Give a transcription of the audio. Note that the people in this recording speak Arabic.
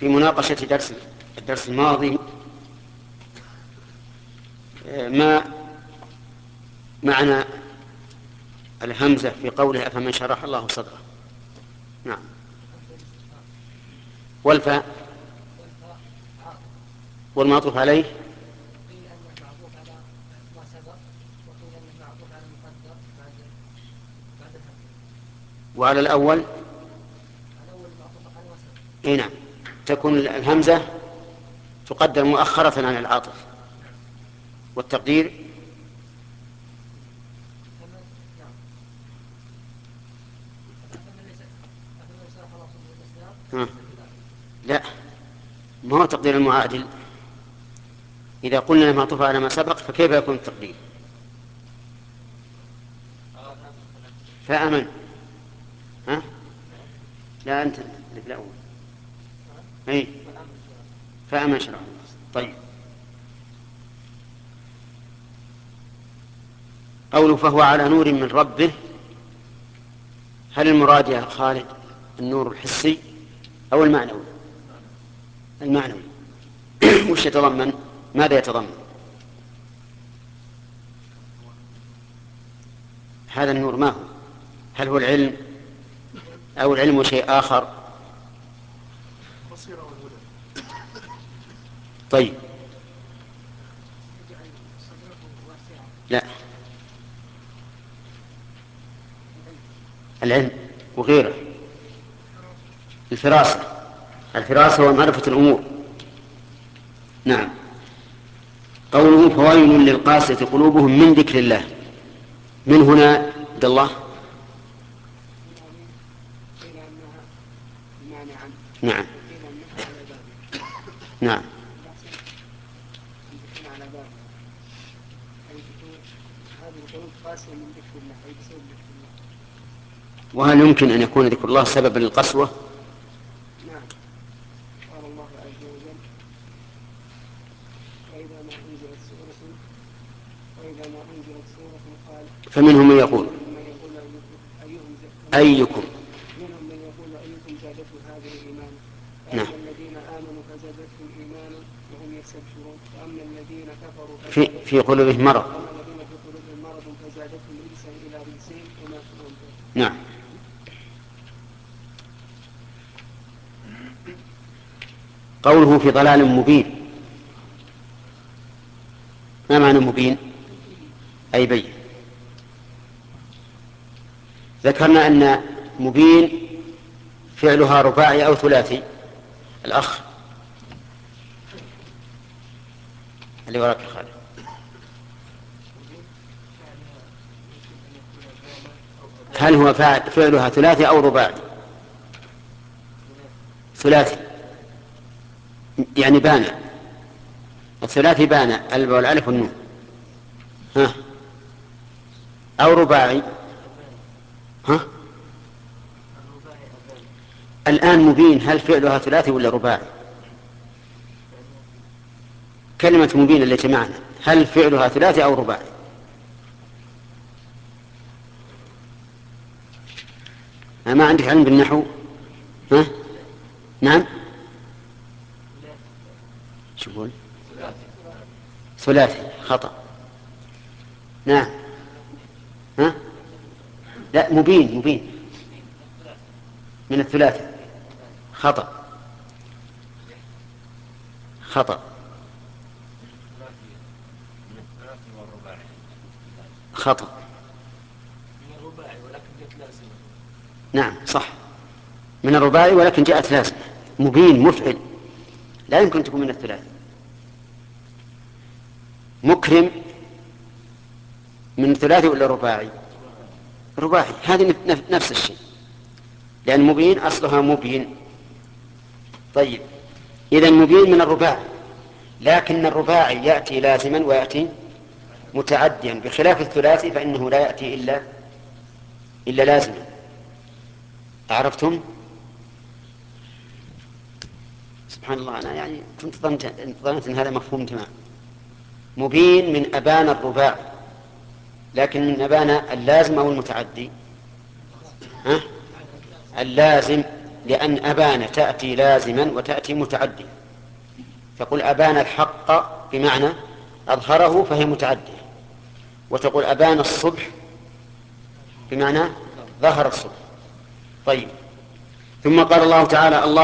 في مناقشة الدرس الماضي ما معنى الهمزة في قوله أفمن شرح الله صدره. نعم. والفاء والمعطوف عليه قيل أنه معطوف على ما سبق، وقيل أنه معطوف على مقدر بعد الهمزة. وعلى الأول معطوف على ما سبق. أي نعم، تكون الهمزة تقدر مؤخرة عن العاطف، والتقدير لا، ما هو تقدير المعادل. إذا قلنا معطوف على ما سبق فكيف يكون التقدير؟ فأمن. ها؟ لا أنت لا أول. أي فأمن شرح. طيب، قوله فهو على نور من ربه، هل المراد يا خالد النور الحسي أو المعنوي؟ المعنوي. وش يتضمن؟ ماذا يتضمن هذا النور؟ ما هو؟ هل هو العلم أو العلم شيء آخر؟ طيب، لا، العلم وغيره. الفراسة ومعرفة الأمور. نعم. قوله فويل للقاسية قلوبهم من ذكر الله، من هنا عبد الله. نعم. نعم. وهل يمكن أن يكون ذكر الله سببا للقسوة؟ نعم. قال الله عز وجل وإذا ما أنزلت سورة قال فمنهم من يقول أيكم. منهم من يقول أيكم زادته هذه إيمانا. نعم. فأما الذين آمنوا فزادتهم إيمانا وهم يستبشرون، وأما الذين كفروا في قلوبهم مرض. وأما الذين في قلوبهم مرض فزادتهم رجسا إلى رجسهم وماتوا وهم كافرون. نعم. قوله في ضلال مبين، ما معنى مبين؟ أي بين. ذكرنا أن مبين فعلها رباعي أو ثلاثي. الأخ اللي وراك يا خالد، هل هو فعلها ثلاثي أو رباعي؟ ثلاثي، يعني بان. الثلاثي بان الباء والالف والنون. ها؟ أو رباعي؟ ها؟ الآن مبين هل فعلها ثلاثي ولا رباعي؟ كلمة مبين التي معنا هل فعلها ثلاثي أو رباعي؟ ما عندك علم بالنحو؟ ها؟ نعم. شو يقول؟ ثلاثي. خطأ. نعم. ها؟ لا، مبين من الثلاثي. خطأ. خطأ. نعم صح، من الرباعي ولكن جاءت لازمة. مبين مفعل، لا يمكن تكون من الثلاثي. مكرم من الثلاثي ولا رباعي؟ رباعي. هذه نفس الشيء، لأن مبين أصلها مبين. طيب، إذن مبين من الرباعي، لكن الرباعي يأتي لازما ويأتي متعديا، بخلاف الثلاثي فإنه لا يأتي إلا لازما. عرفتم؟ سبحان الله، أنا يعني كنت ظننت أن هذا مفهوم تمام. مبين من أبان الرباعي، لكن من أبان اللازم أو المتعدي؟ ها؟ اللازم. لأن أبان تأتي لازما وتأتي متعدية. تقول أبان الحق بمعنى أظهره فهي متعدية، وتقول أبان الصبح بمعنى ظهر الصبح. طيب، ثم قال الله تعالى: الله